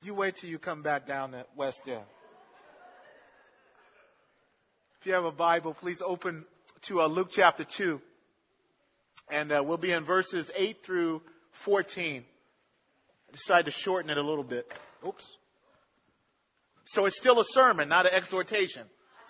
You wait till you come back down at West End. If you have a Bible, please open to Luke chapter 2. And we'll be in verses 8 through 14. I decided to shorten it a little bit. Oops. So it's still a sermon, not an exhortation.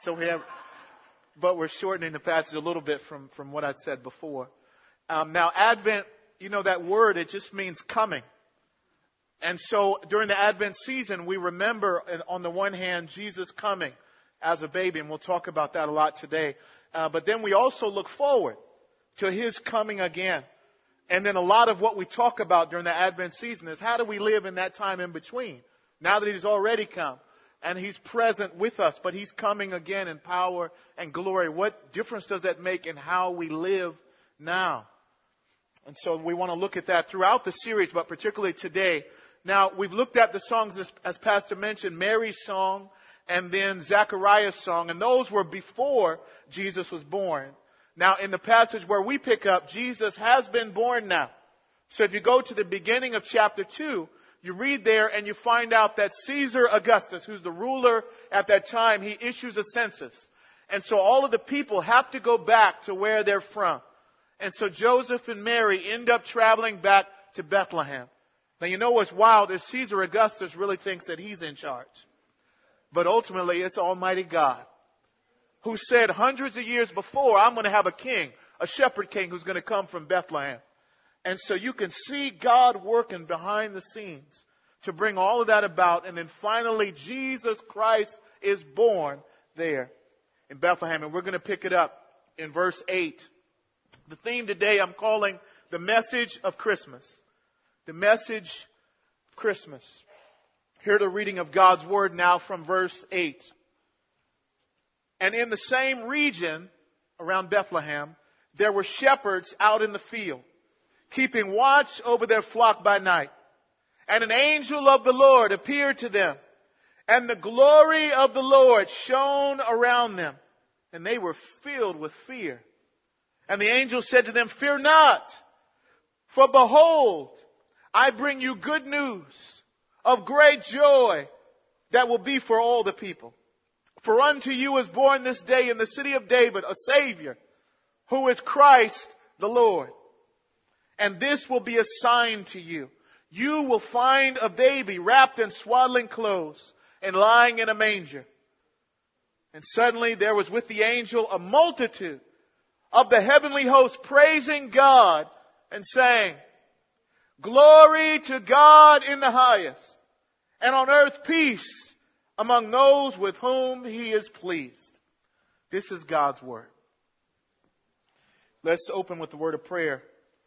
But we're shortening the passage a little bit from what I said before. Now, Advent, you know that word, it just means coming. And so during the Advent season, we remember, on the one hand, Jesus coming as a baby, and we'll talk about that a lot today. But then we also look forward to His coming again. And then a lot of what we talk about during the Advent season is how do we live in that time in between? Now that He's already come and He's present with us, but He's coming again in power and glory. What difference does that make in how we live now? And so we want to look at that throughout the series, but particularly today. Now, we've looked at the songs, as Pastor mentioned, Mary's song and then Zechariah's song, and those were before Jesus was born. Now, in the passage where we pick up, Jesus has been born now. So if you go to the beginning of chapter 2, you read there and you find out that Caesar Augustus, who's the ruler at that time, he issues a census. And so all of the people have to go back to where they're from. And so Joseph and Mary end up traveling back to Bethlehem. Now, you know what's wild is Caesar Augustus really thinks that he's in charge. But ultimately, it's Almighty God who said hundreds of years before, I'm going to have a king, a shepherd king who's going to come from Bethlehem. And so you can see God working behind the scenes to bring all of that about. And then finally, Jesus Christ is born there in Bethlehem. And we're going to pick it up in verse 8. The theme today I'm calling the message of Christmas. The message of Christmas. Hear the reading of God's Word now from verse 8. And in the same region around Bethlehem, there were shepherds out in the field, keeping watch over their flock by night. And an angel of the Lord appeared to them, and the glory of the Lord shone around them, and they were filled with fear. And the angel said to them, Fear not, for behold, I bring you good news of great joy that will be for all the people. For unto you is born this day in the city of David a Savior, who is Christ the Lord. And this will be a sign to you. You will find a baby wrapped in swaddling clothes and lying in a manger. And suddenly there was with the angel a multitude of the heavenly host praising God and saying, Glory to God in the highest, and on earth peace among those with whom He is pleased. This is God's Word. Let's open with the word of prayer.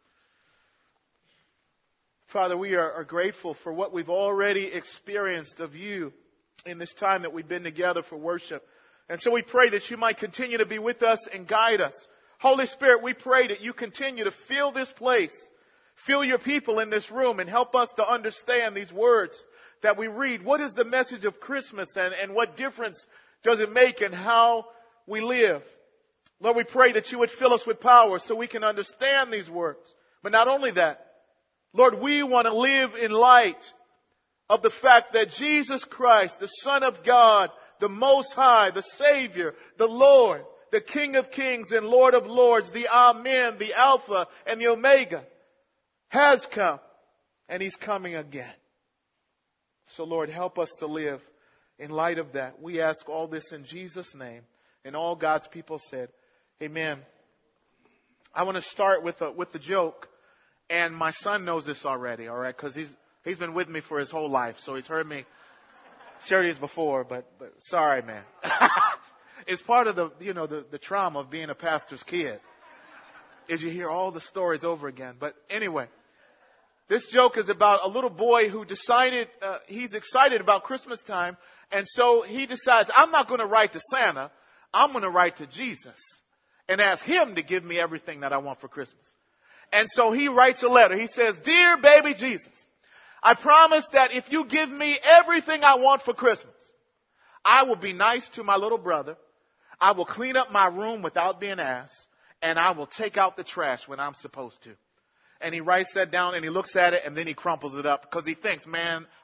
Father, we are grateful for what we've already experienced of You in this time that we've been together for worship. And so we pray that You might continue to be with us and guide us. Holy Spirit, we pray that You continue to fill this place, fill Your people in this room, and help us to understand these words that we read. What is the message of Christmas, and what difference does it make in how we live? Lord, we pray that You would fill us with power so we can understand these words. But not only that, Lord, we want to live in light of the fact that Jesus Christ, the Son of God, the Most High, the Savior, the Lord, the King of Kings and Lord of Lords, the Amen, the Alpha and the Omega, has come, and He's coming again. So Lord, help us to live in light of that. We ask all this in Jesus' name. And all God's people said, Amen. I want to start with the joke. And my son knows this already, all right? Because he's been with me for his whole life. So he's heard me share these before, but sorry, man. It's part of the trauma of being a pastor's kid, is you hear all the stories over again. But anyway, this joke is about a little boy who decided he's excited about Christmas time. And so he decides, I'm not going to write to Santa. I'm going to write to Jesus and ask Him to give me everything that I want for Christmas. And so he writes a letter. He says, Dear baby Jesus, I promise that if you give me everything I want for Christmas, I will be nice to my little brother. I will clean up my room without being asked. And I will take out the trash when I'm supposed to. And he writes that down and he looks at it and then he crumples it up because he thinks, man,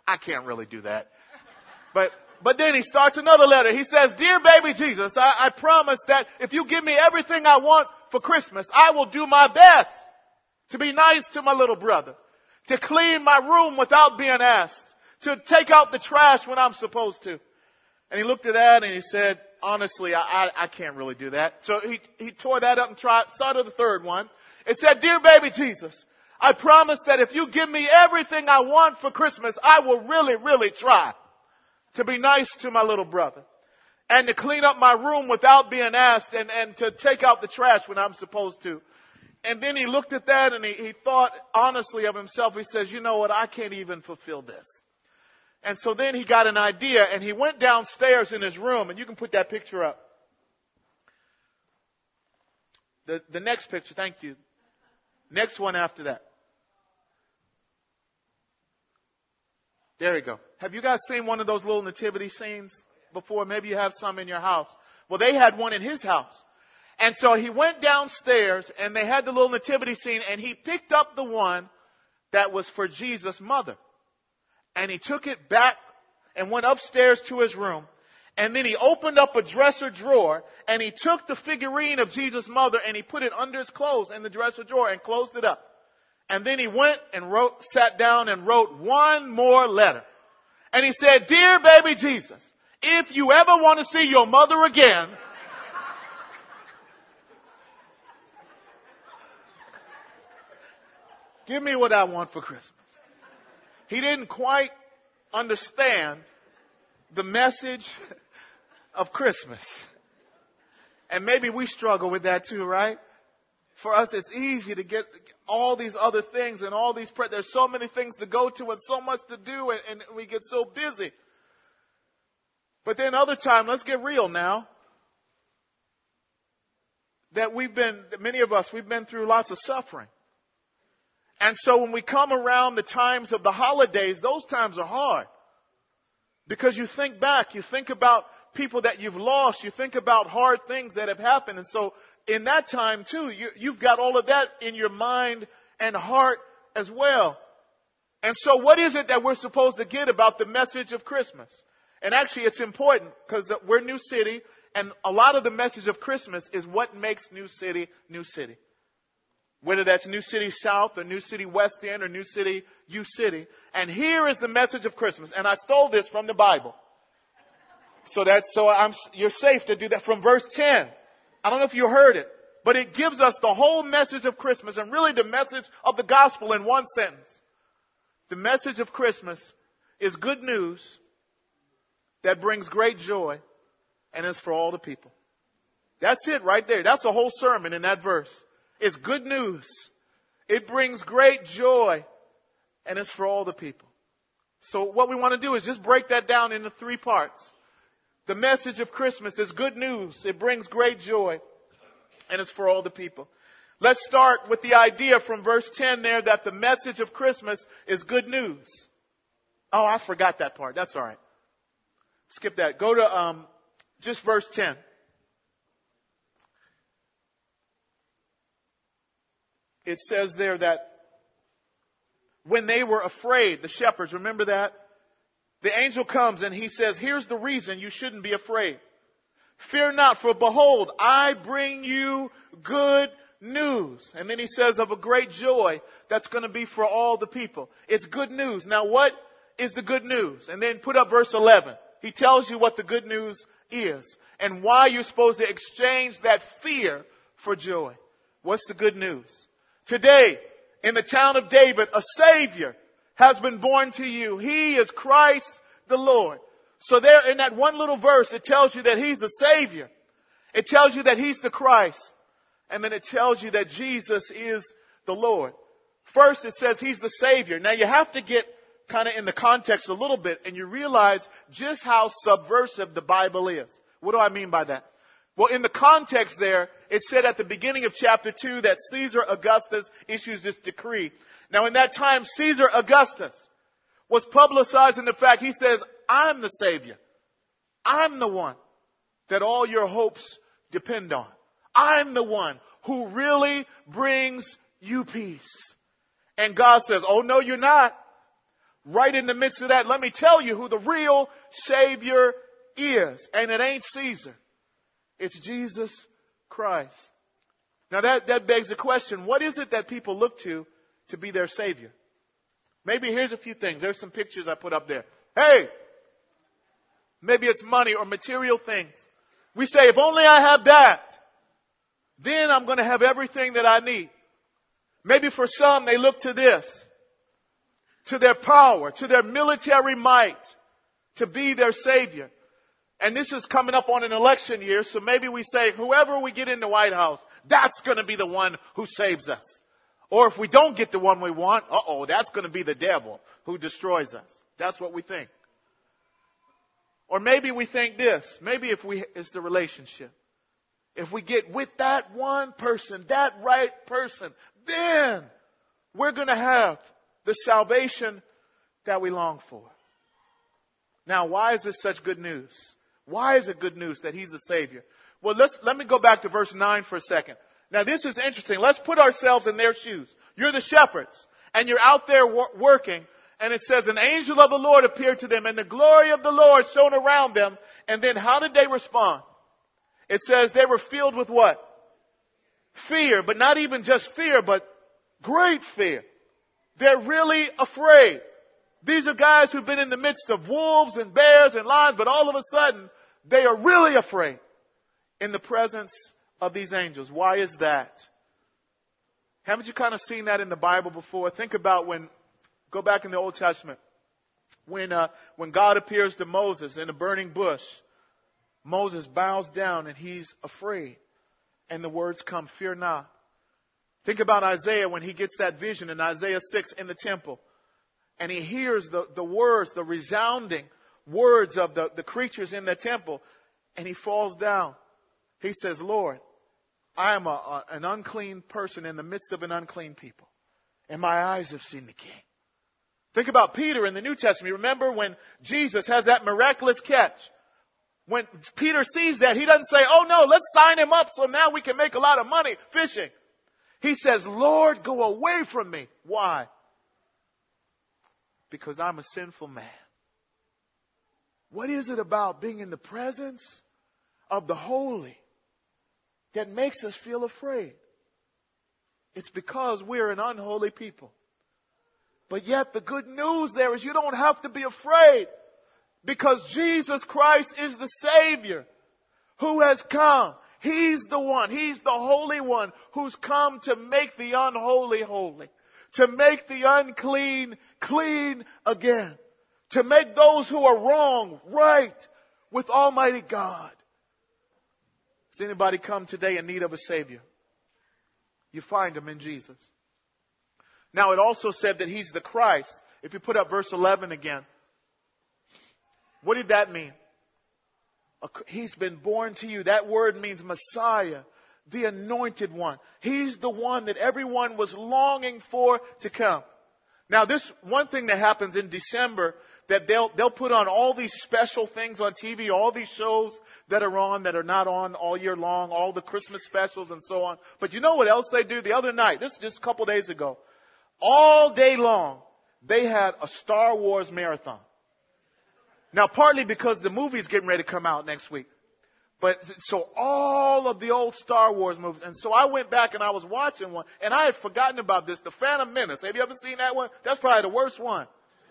I can't really do that. But then he starts another letter. He says, Dear baby Jesus, I promise that if you give me everything I want for Christmas, I will do my best to be nice to my little brother, to clean my room without being asked, to take out the trash when I'm supposed to. And he looked at that and he said, honestly, I can't really do that. So he tore that up and started the third one. It said, Dear baby Jesus, I promise that if you give me everything I want for Christmas, I will really, really try to be nice to my little brother and to clean up my room without being asked and to take out the trash when I'm supposed to. And then he looked at that and he thought honestly of himself. He says, you know what? I can't even fulfill this. And so then he got an idea and he went downstairs in his room, and you can put that picture up. The next picture, thank you. Next one after that. There you go. Have you guys seen one of those little nativity scenes before? Maybe you have some in your house. Well, they had one in his house. And so he went downstairs and they had the little nativity scene, and he picked up the one that was for Jesus' mother. And he took it back and went upstairs to his room. And then he opened up a dresser drawer and he took the figurine of Jesus' mother and he put it under his clothes in the dresser drawer and closed it up. And then he went and sat down and wrote one more letter. And he said, Dear baby Jesus, if you ever want to see your mother again, give me what I want for Christmas. He didn't quite understand the message of Christmas. And maybe we struggle with that too, right? For us, it's easy to get all these other things and all these there's so many things to go to and so much to do, and we get so busy. But then other time, let's get real now. That many of us, we've been through lots of suffering. And so when we come around the times of the holidays, those times are hard. Because you think back, you think about people that you've lost, you think about hard things that have happened. And so in that time too, you've got all of that in your mind and heart as well. And so what is it that we're supposed to get about the message of Christmas? And actually it's important because we're New City, and a lot of the message of Christmas is what makes New City, New City. Whether that's New City South or New City West End or New City U City. And here is the message of Christmas. And I stole this from the Bible. You're safe to do that from verse 10. I don't know if you heard it, but it gives us the whole message of Christmas and really the message of the gospel in one sentence. The message of Christmas is good news that brings great joy and is for all the people. That's it right there. That's a whole sermon in that verse. It's good news. It brings great joy and it's for all the people. So what we want to do is just break that down into three parts. The message of Christmas is good news. It brings great joy and it's for all the people. Let's start with the idea from verse 10 there that the message of Christmas is good news. Oh, I forgot that part. That's all right. Skip that. Go to just verse 10. It says there that when they were afraid, the shepherds, remember that? The angel comes and he says, here's the reason you shouldn't be afraid. Fear not, for behold, I bring you good news. And then he says of a great joy that's going to be for all the people. It's good news. Now what is the good news? And then put up verse 11. He tells you what the good news is and why you're supposed to exchange that fear for joy. What's the good news? Today, in the town of David, a Savior has been born to you. He is Christ the Lord. So there in that one little verse, it tells you that He's the Savior. It tells you that He's the Christ. And then it tells you that Jesus is the Lord. First, it says He's the Savior. Now you have to get kind of in the context a little bit and you realize just how subversive the Bible is. What do I mean by that? Well, in the context there, it said at the beginning of chapter 2 that Caesar Augustus issues this decree. Now in that time, Caesar Augustus was publicizing the fact, he says, I'm the Savior. I'm the one that all your hopes depend on. I'm the one who really brings you peace. And God says, oh no, you're not. Right in the midst of that, let me tell you who the real Savior is. And it ain't Caesar. It's Jesus Christ. Now that begs the question, what is it that people look to be their Savior? Maybe here's a few things. There's some pictures I put up there. Hey! Maybe it's money or material things. We say, if only I have that, then I'm going to have everything that I need. Maybe for some, they look to this, to their power, to their military might, to be their Savior. And this is coming up on an election year, so maybe we say, whoever we get in the White House, that's going to be the one who saves us. Or if we don't get the one we want, that's going to be the devil who destroys us. That's what we think. Or maybe we think this. Maybe it's the relationship. If we get with that one person, that right person, then we're going to have the salvation that we long for. Now, why is this such good news? Why is it good news that He's the Savior? Well, let me go back to verse 9 for a second. Now, this is interesting. Let's put ourselves in their shoes. You're the shepherds, and you're out there working, and it says, an angel of the Lord appeared to them, and the glory of the Lord shone around them. And then how did they respond? It says they were filled with what? Fear, but not even just fear, but great fear. They're really afraid. These are guys who've been in the midst of wolves and bears and lions, but all of a sudden, they are really afraid in the presence of these angels. Why is that? Haven't you kind of seen that in the Bible before? Think about go back in the Old Testament, when God appears to Moses in a burning bush. Moses bows down and he's afraid. And the words come, fear not. Think about Isaiah when he gets that vision in Isaiah 6 in the temple. And he hears the words, the resounding words of the creatures in the temple. And he falls down. He says, Lord, I am an unclean person in the midst of an unclean people. And my eyes have seen the King. Think about Peter in the New Testament. Remember when Jesus has that miraculous catch? When Peter sees that, he doesn't say, oh no, let's sign him up so now we can make a lot of money fishing. He says, Lord, go away from me. Why? Because I'm a sinful man. What is it about being in the presence of the holy that makes us feel afraid? It's because we're an unholy people. But yet the good news there is you don't have to be afraid, because Jesus Christ is the Savior who has come. He's the one. He's the Holy One who's come to make the unholy holy, to make the unclean clean again, to make those who are wrong right with Almighty God. Does anybody come today in need of a Savior? You find Him in Jesus. Now it also said that He's the Christ. If you put up verse 11 again. What did that mean? He's been born to you. That word means Messiah, the anointed one. He's the one that everyone was longing for to come. Now this one thing that happens in December, that they'll put on all these special things on TV, all these shows that are on that are not on all year long, all the Christmas specials and so on. But you know what else they do? The other night, this is just a couple days ago, all day long, they had a Star Wars marathon. Now, partly because the movie's getting ready to come out next week. But so all of the old Star Wars movies. And so I went back and I was watching one. And I had forgotten about this. The Phantom Menace. Have you ever seen that one? That's probably the worst one.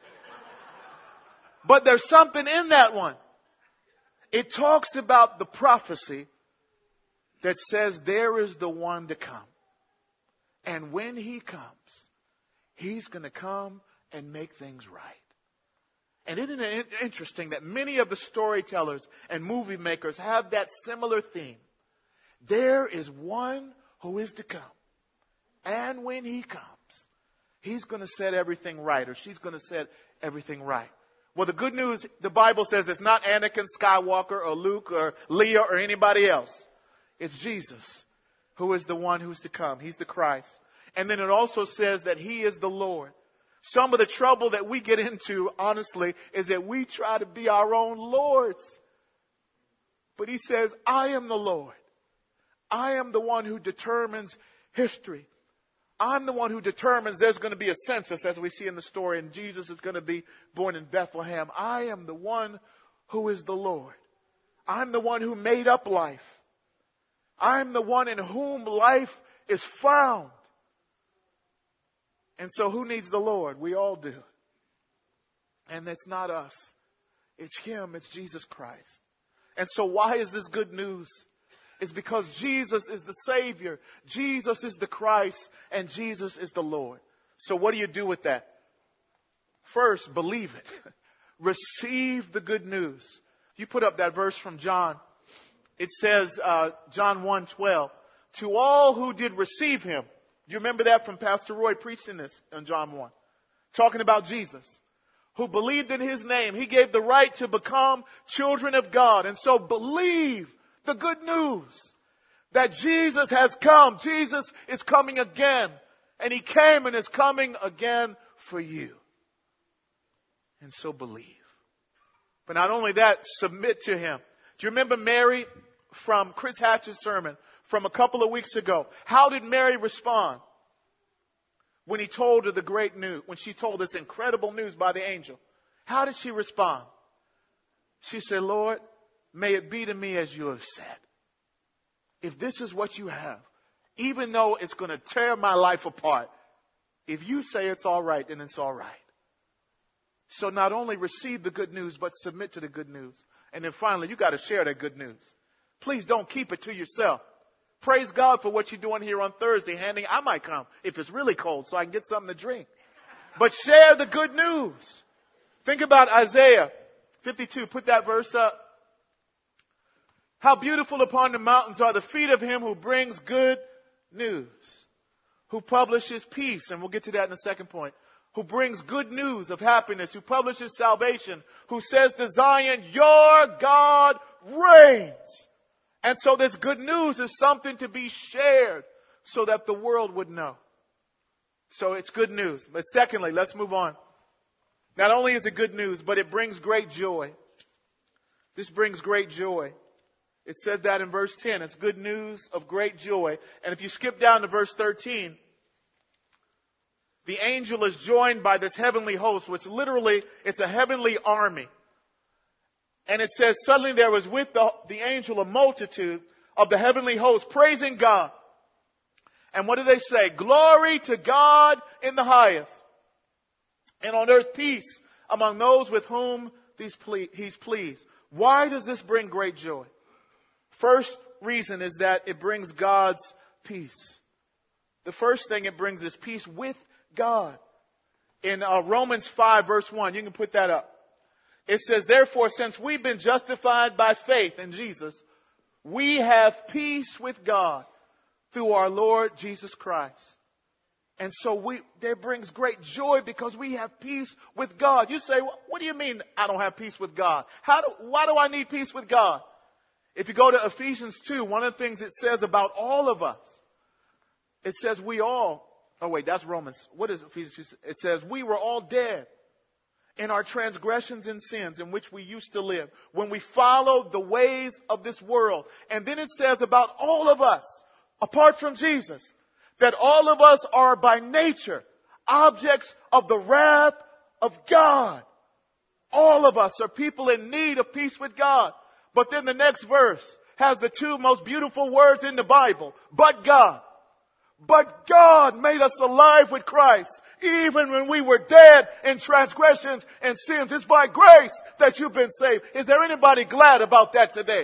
But there's something in that one. It talks about the prophecy that says there is the one to come. And when He comes, He's going to come and make things right. And isn't it interesting that many of the storytellers and movie makers have that similar theme? There is one who is to come. And when He comes, He's going to set everything right, or she's going to set everything right. Well, the good news, the Bible says it's not Anakin Skywalker or Luke or Leah or anybody else. It's Jesus who is the one who's to come. He's the Christ. And then it also says that He is the Lord. Some of the trouble that we get into, honestly, is that we try to be our own lords. But He says, I am the Lord. I am the one who determines history. I'm the one who determines there's going to be a census, as we see in the story, and Jesus is going to be born in Bethlehem. I am the one who is the Lord. I'm the one who made up life. I'm the one in whom life is found. And so who needs the Lord? We all do. And it's not us. It's Him. It's Jesus Christ. And so why is this good news? It's because Jesus is the Savior. Jesus is the Christ. And Jesus is the Lord. So what do you do with that? First, believe it. Receive the good news. You put up that verse from John. It says, John 1:12, to all who did receive Him. Do you remember that from Pastor Roy preaching this in John 1? Talking about Jesus. Who believed in His name. He gave the right to become children of God. And so believe the good news that Jesus has come. Jesus is coming again. And He came and is coming again for you. And so believe. But not only that, submit to Him. Do you remember Mary from Chris Hatch's sermon from a couple of weeks ago? How did Mary respond when he told her the great news, when she told this incredible news by the angel? How did she respond? She said, Lord, may it be to me as you have said. If this is what you have, even though it's going to tear my life apart, if you say it's all right, then it's all right. So not only receive the good news, but submit to the good news. And then finally, you got to share that good news. Please don't keep it to yourself. Praise God for what you're doing here on Thursday. I might come if it's really cold so I can get something to drink. But share the good news. Think about Isaiah 52. Put that verse up. How beautiful upon the mountains are the feet of him who brings good news, who publishes peace. And we'll get to that in the second point. Who brings good news of happiness, who publishes salvation, who says to Zion, your God reigns. And so this good news is something to be shared so that the world would know. So it's good news. But secondly, let's move on. Not only is it good news, but it brings great joy. This brings great joy. It says that in verse 10. It's good news of great joy. And if you skip down to verse 13, the angel is joined by this heavenly host, which literally, it's a heavenly army. And it says, suddenly there was with the angel a multitude of the heavenly host praising God. And what do they say? Glory to God in the highest. And on earth peace among those with whom He's pleased. Why does this bring great joy? First reason is that it brings God's peace. The first thing it brings is peace with God. In Romans 5 verse 1, you can put that up. It says, therefore, since we've been justified by faith in Jesus, we have peace with God through our Lord Jesus Christ. And so that brings great joy because we have peace with God. You say, what do you mean I don't have peace with God? Why do I need peace with God? If you go to Ephesians 2, one of the things it says about all of us, it says that's Romans. What is Ephesians 2? It says, we were all dead in our transgressions and sins in which we used to live, when we followed the ways of this world. And then it says about all of us, apart from Jesus, that all of us are by nature objects of the wrath of God. All of us are people in need of peace with God. But then the next verse has the two most beautiful words in the Bible, but God. But God made us alive with Christ, even when we were dead in transgressions and sins. It's by grace that you've been saved. Is there anybody glad about that today?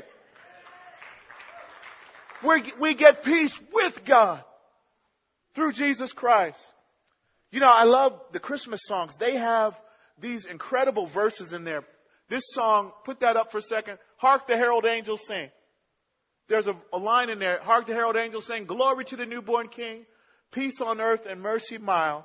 We get peace with God through Jesus Christ. You know, I love the Christmas songs. They have these incredible verses in there. This song, put that up for a second. Hark the herald angels sing. There's a line in there. Hark the herald angels sing. Glory to the newborn King. Peace on earth and mercy mild.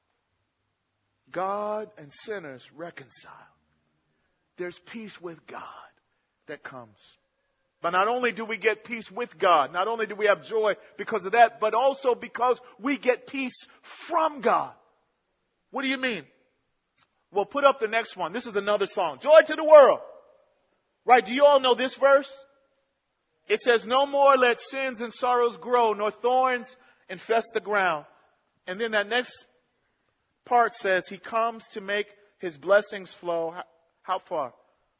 God and sinners reconcile. There's peace with God that comes. But not only do we get peace with God, not only do we have joy because of that, but also because we get peace from God. What do you mean? Well, put up the next one. This is another song. Joy to the world. Right? Do you all know this verse? It says, no more let sins and sorrows grow, nor thorns infest the ground. And then that next part says he comes to make his blessings flow. How far?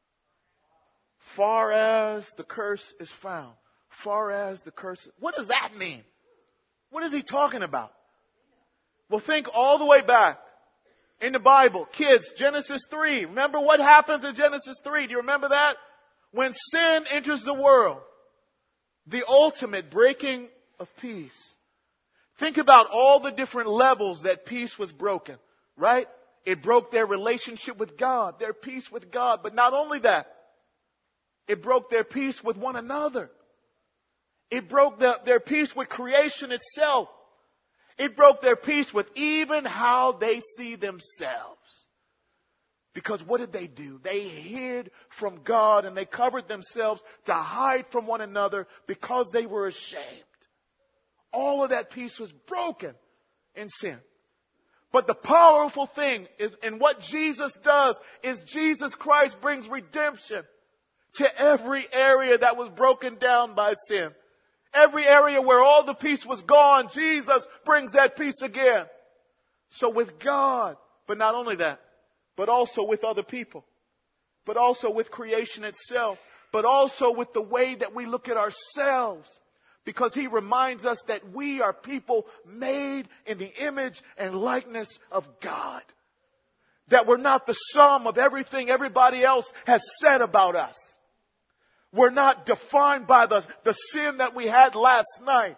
Far as the curse is found. Far as the curse. What does that mean? What is he talking about? Well, think all the way back in the Bible. Kids, Genesis 3. Remember what happens in Genesis 3? Do you remember that? When sin enters the world, the ultimate breaking of peace. Think about all the different levels that peace was broken, right? It broke their relationship with God, their peace with God. But not only that, it broke their peace with one another. It broke their peace with creation itself. It broke their peace with even how they see themselves. Because what did they do? They hid from God and they covered themselves to hide from one another because they were ashamed. All of that peace was broken in sin. But the powerful thing is, and what Jesus does is Jesus Christ brings redemption to every area that was broken down by sin. Every area where all the peace was gone, Jesus brings that peace again. So with God, but not only that, but also with other people, but also with creation itself, but also with the way that we look at ourselves. Because he reminds us that we are people made in the image and likeness of God. That we're not the sum of everything everybody else has said about us. We're not defined by the sin that we had last night.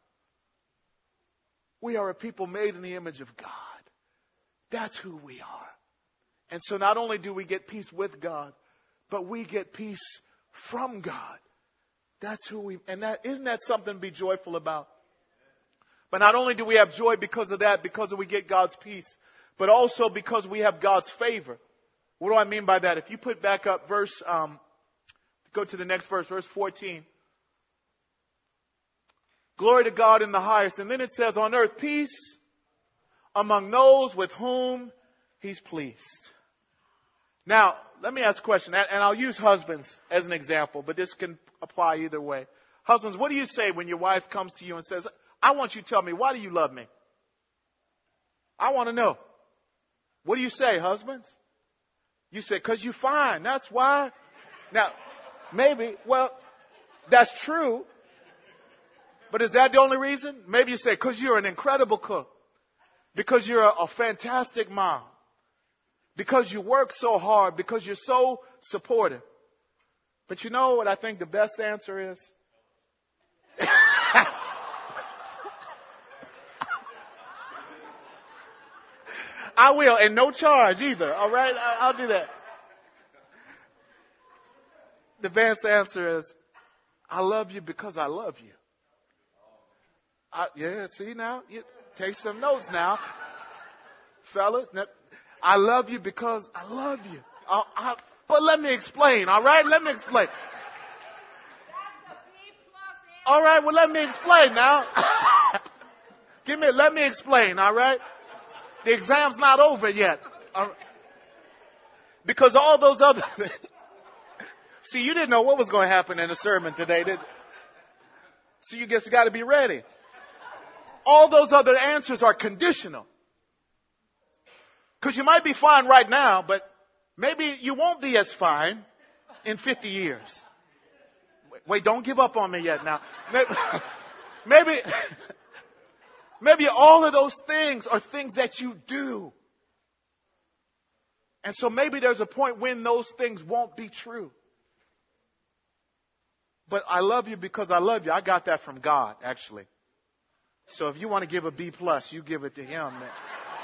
We are a people made in the image of God. That's who we are. And so not only do we get peace with God, but we get peace from God. That's who we, and that, isn't that something to be joyful about? But not only do we have joy because of that, because we get God's peace, but also because we have God's favor. What do I mean by that? If you put back up go to the next verse, verse 14. Glory to God in the highest. And then it says, on earth, peace among those with whom he's pleased. Now, let me ask a question, and I'll use husbands as an example, but this can apply either way. Husbands, what do you say when your wife comes to you and says, I want you to tell me, why do you love me? I want to know. What do you say, husbands? You say, 'cause you're fine. That's why. Now, maybe, well, that's true. But is that the only reason? Maybe you say, 'cause you're an incredible cook. Because you're a fantastic mom. Because you work so hard. Because you're so supportive. But you know what I think the best answer is? I will, and no charge either. All right? I'll do that. The best answer is, I love you because I love you. Yeah, see now? You take some notes now. Fellas, I love you because I love you. But let me explain, all right? Let me explain. All right, well, let me explain now. Let me explain, all right? The exam's not over yet. Because all those other things. See, you didn't know what was going to happen in the sermon today, did you? So you just got to be ready. All those other answers are conditional. Because you might be fine right now, but maybe you won't be as fine in 50 years. Wait, don't give up on me yet now. Maybe all of those things are things that you do. And so maybe there's a point when those things won't be true. But I love you because I love you. I got that from God, actually. So if you want to give a B+, you give it to him. Man.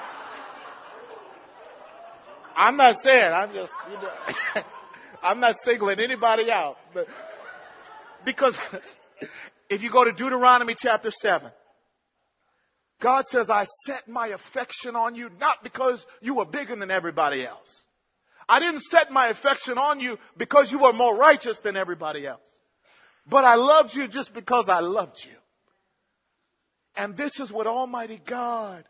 I'm not saying, I'm not singling anybody out. But because if you go to Deuteronomy chapter 7, God says, I set my affection on you not because you were bigger than everybody else. I didn't set my affection on you because you were more righteous than everybody else. But I loved you just because I loved you. And this is what Almighty God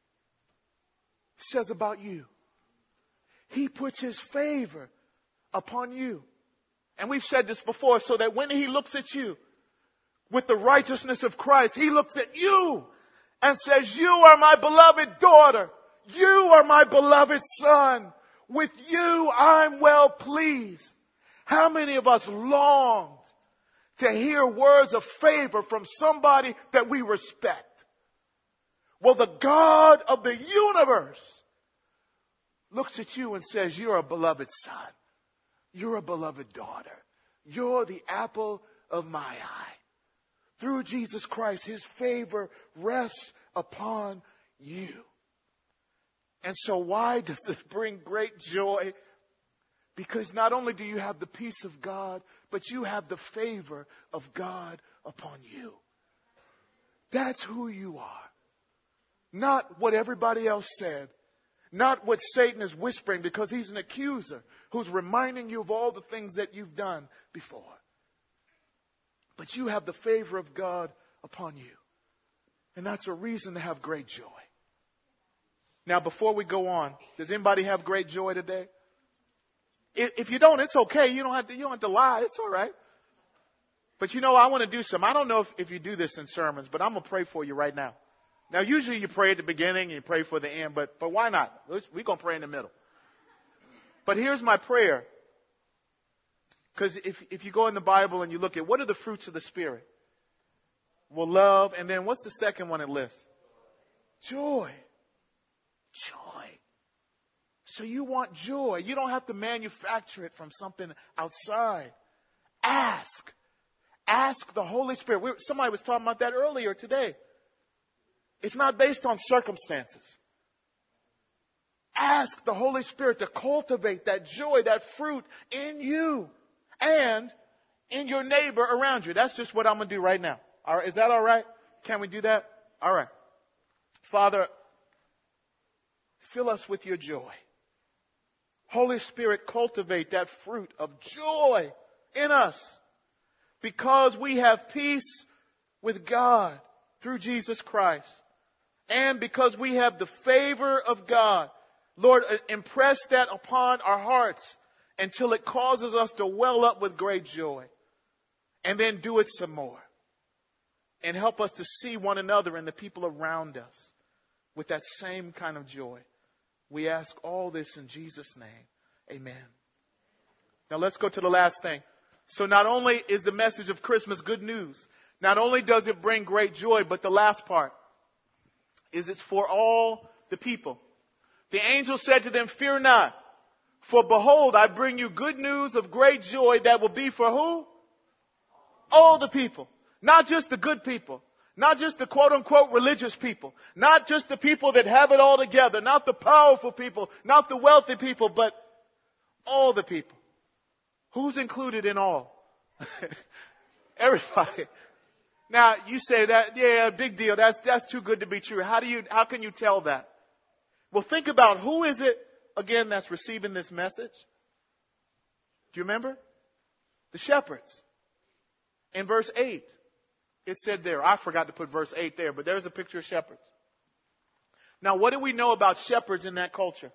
says about you. He puts his favor upon you. And we've said this before, so that when he looks at you with the righteousness of Christ, he looks at you and says, you are my beloved daughter. You are my beloved son. With you I'm well pleased. How many of us longed to hear words of favor from somebody that we respect? Well, the God of the universe looks at you and says, you're a beloved son. You're a beloved daughter. You're the apple of my eye. Through Jesus Christ, His favor rests upon you. And so why does it bring great joy? Because not only do you have the peace of God, but you have the favor of God upon you. That's who you are. Not what everybody else said. Not what Satan is whispering, because he's an accuser who's reminding you of all the things that you've done before. But you have the favor of God upon you. And that's a reason to have great joy. Now, before we go on, does anybody have great joy today? If you don't, it's okay. You don't have to lie. It's all right. But I want to do something. I don't know if you do this in sermons, but I'm going to pray for you right now. Now, usually you pray at the beginning and you pray for the end, but why not? We're going to pray in the middle. But here's my prayer. Because if you go in the Bible and you look at what are the fruits of the Spirit? Well, love, and then what's the second one it lists? Joy. Joy. So you want joy. You don't have to manufacture it from something outside. Ask. Ask the Holy Spirit. Somebody was talking about that earlier today. It's not based on circumstances. Ask the Holy Spirit to cultivate that joy, that fruit in you and in your neighbor around you. That's just what I'm going to do right now. All right, is that all right? Can we do that? All right. Father, fill us with your joy. Holy Spirit, cultivate that fruit of joy in us because we have peace with God through Jesus Christ. And because we have the favor of God, Lord, impress that upon our hearts until it causes us to well up with great joy. And then do it some more. And help us to see one another and the people around us with that same kind of joy. We ask all this in Jesus' name. Amen. Now let's go to the last thing. So not only is the message of Christmas good news, not only does it bring great joy, but the last part is it's for all the people. The angel said to them, fear not, for behold, I bring you good news of great joy that will be for who? All the people. Not just the good people. Not just the quote unquote religious people. Not just the people that have it all together. Not the powerful people. Not the wealthy people, but all the people. Who's included in all? Everybody. Now, you say that, yeah, big deal. That's too good to be true. How can you tell that? Well, think about who is it, again, that's receiving this message? Do you remember? The shepherds. In verse 8, it said there, I forgot to put verse 8 there, but there's a picture of shepherds. Now, what do we know about shepherds in that culture?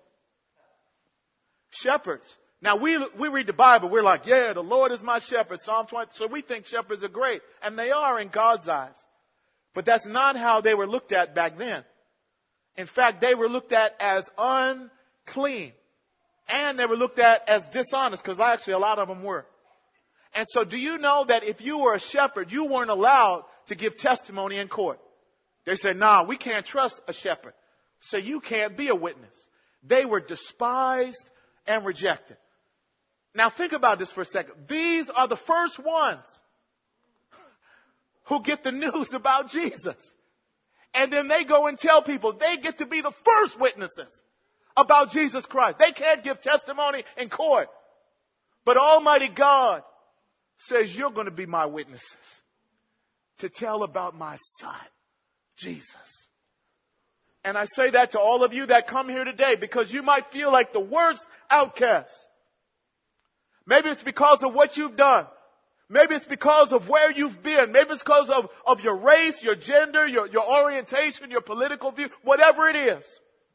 Shepherds. Now, we read the Bible, we're like, yeah, the Lord is my shepherd, Psalm 20. So we think shepherds are great, and they are in God's eyes. But that's not how they were looked at back then. In fact, they were looked at as unclean. And they were looked at as dishonest, because actually a lot of them were. And so do you know that if you were a shepherd, you weren't allowed to give testimony in court? They said, nah, we can't trust a shepherd, so you can't be a witness. They were despised and rejected. Now think about this for a second. These are the first ones who get the news about Jesus. And then they go and tell people. They get to be the first witnesses about Jesus Christ. They can't give testimony in court. But Almighty God says, you're going to be my witnesses to tell about my son, Jesus. And I say that to all of you that come here today because you might feel like the worst outcast. Maybe it's because of what you've done. Maybe it's because of where you've been. Maybe it's because of your race, your gender, your orientation, your political view, whatever it is.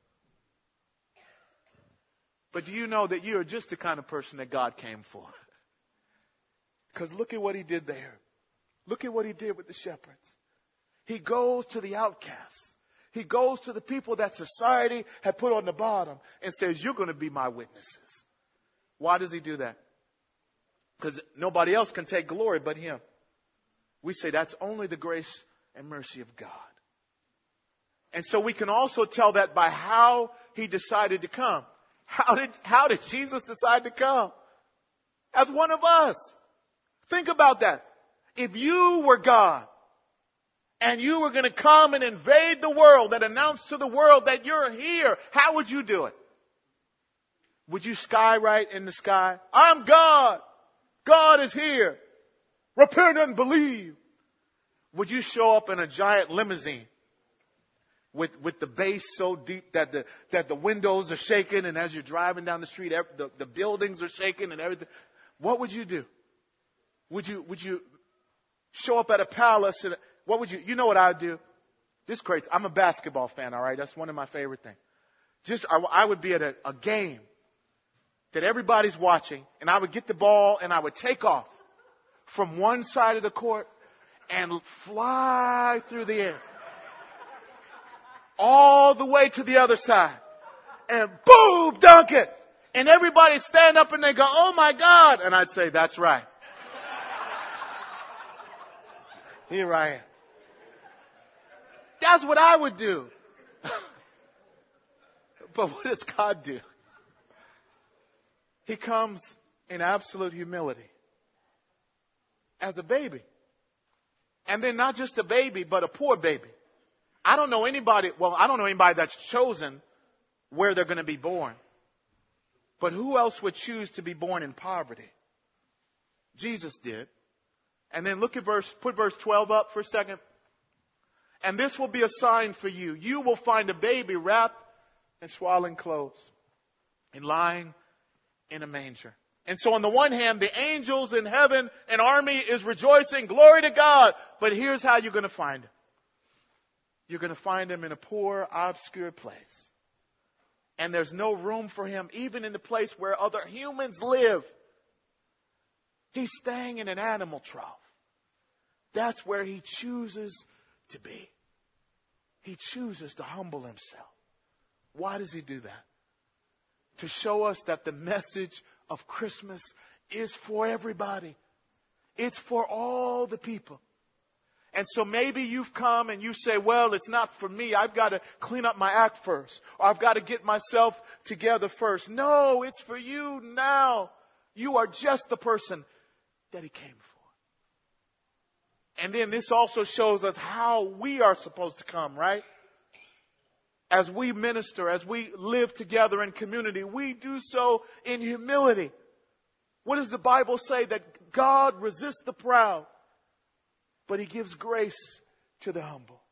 But do you know that you are just the kind of person that God came for? Because look at what He did there. Look at what He did with the shepherds. He goes to the outcasts. He goes to the people that society had put on the bottom and says, you're going to be my witnesses. Why does he do that? Because nobody else can take glory but him. We say that's only the grace and mercy of God. And so we can also tell that by how he decided to come. How did Jesus decide to come? As one of us. Think about that. If you were God and you were going to come and invade the world and announce to the world that you're here, how would you do it? Would you skywrite in the sky, I'm God. God is here. Repent and believe. Would you show up in a giant limousine with the bass so deep that the windows are shaking, and as you're driving down the street, the buildings are shaking and everything? What would you do? Would you show up at a palace? And what would you know what I'd do? This is crazy. I'm a basketball fan, all right? That's one of my favorite things. I would be at a game that everybody's watching, and I would get the ball and I would take off from one side of the court and fly through the air all the way to the other side, and boom, dunk it. And everybody stand up and they go, oh my God. And I'd say, that's right. Here I am. That's what I would do. But what does God do? He comes in absolute humility as a baby. And then not just a baby, but a poor baby. I don't know anybody that's chosen where they're going to be born. But who else would choose to be born in poverty? Jesus did. And then put verse 12 up for a second. And this will be a sign for you. You will find a baby wrapped in swaddling clothes and lying in a manger. And so on the one hand, the angels in heaven, an army is rejoicing. Glory to God. But here's how you're going to find him. You're going to find him in a poor, obscure place. And there's no room for him even in the place where other humans live. He's staying in an animal trough. That's where he chooses to be. He chooses to humble himself. Why does he do that? To show us that the message of Christmas is for everybody. It's for all the people. And so maybe you've come and you say, well, it's not for me. I've got to clean up my act first. Or I've got to get myself together first. No, it's for you now. You are just the person that he came for. And then this also shows us how we are supposed to come, right? As we minister, as we live together in community, we do so in humility. What does the Bible say? That God resists the proud, but he gives grace to the humble.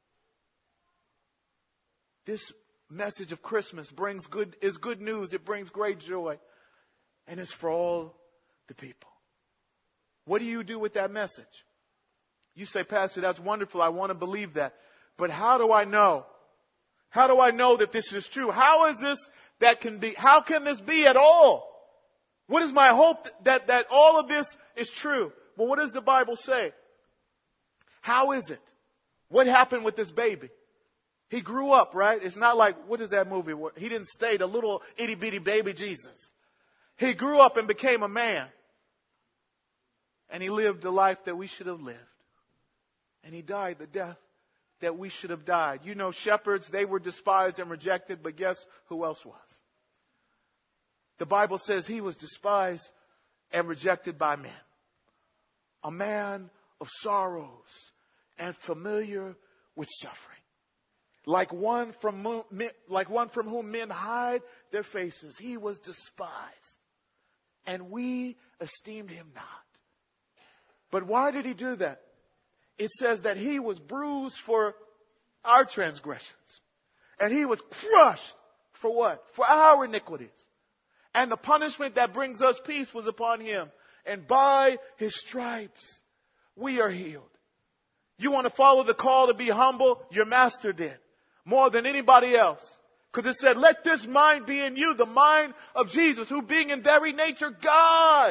This message of Christmas is good news. It brings great joy. And it's for all the people. What do you do with that message? You say, Pastor, that's wonderful. I want to believe that. But how do I know? How do I know that this is true? How can this be at all? What is my hope that all of this is true? Well, what does the Bible say? How is it? What happened with this baby? He grew up, right? It's not like, what is that movie? He didn't stay the little itty bitty baby Jesus. He grew up and became a man. And he lived the life that we should have lived. And he died the death that we should have died. You know, shepherds, they were despised and rejected, but guess who else was? The Bible says he was despised and rejected by men. A man of sorrows and familiar with suffering. Like one from whom men hide their faces. He was despised, and we esteemed him not. But why did he do that? It says that he was bruised for our transgressions. And he was crushed for what? For our iniquities. And the punishment that brings us peace was upon him. And by his stripes, we are healed. You want to follow the call to be humble? Your master did. More than anybody else. Because it said, let this mind be in you, the mind of Jesus, who being in very nature God,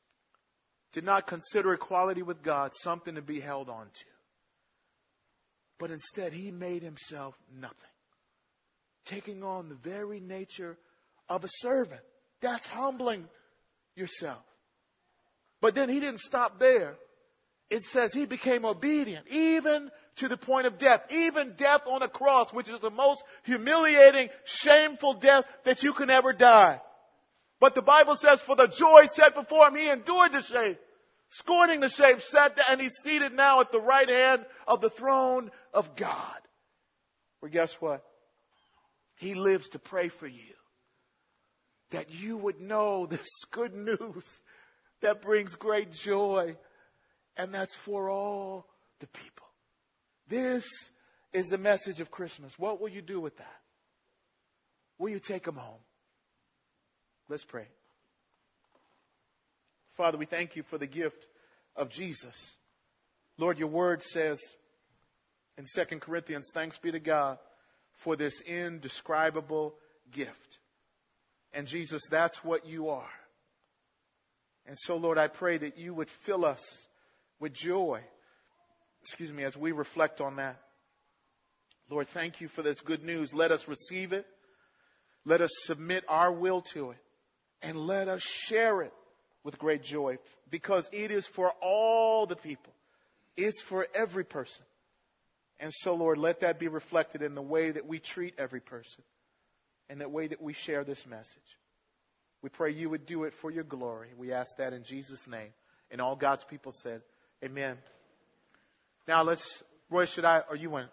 did not consider equality with God something to be held on to. But instead, he made himself nothing, taking on the very nature of a servant. That's humbling yourself. But then he didn't stop there. It says he became obedient, even to the point of death, even death on a cross, which is the most humiliating, shameful death that you can ever die. But the Bible says, for the joy set before him, he endured the shame, scorning the shame, sat down, and he's seated now at the right hand of the throne of God. Well, guess what? He lives to pray for you, that you would know this good news that brings great joy, and that's for all the people. This is the message of Christmas. What will you do with that? Will you take them home? Let's pray. Father, we thank you for the gift of Jesus. Lord, your word says in 2 Corinthians, thanks be to God for this indescribable gift. And Jesus, that's what you are. And so, Lord, I pray that you would fill us with joy, as we reflect on that. Lord, thank you for this good news. Let us receive it. Let us submit our will to it. And let us share it with great joy, because it is for all the people. It's for every person. And so, Lord, let that be reflected in the way that we treat every person and the way that we share this message. We pray you would do it for your glory. We ask that in Jesus' name. And all God's people said, amen. Now Roy, should I, or you went?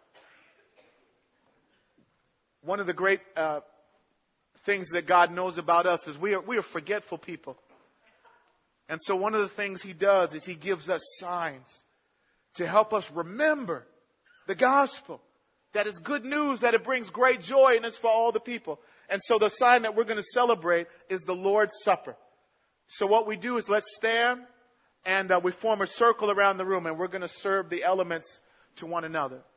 One of the great things that God knows about us is we are forgetful people. And so one of the things he does is he gives us signs to help us remember the gospel. That is good news, that it brings great joy, and it's for all the people. And so the sign that we're going to celebrate is the Lord's Supper. So what we do is let's stand, and we form a circle around the room, and we're going to serve the elements to one another.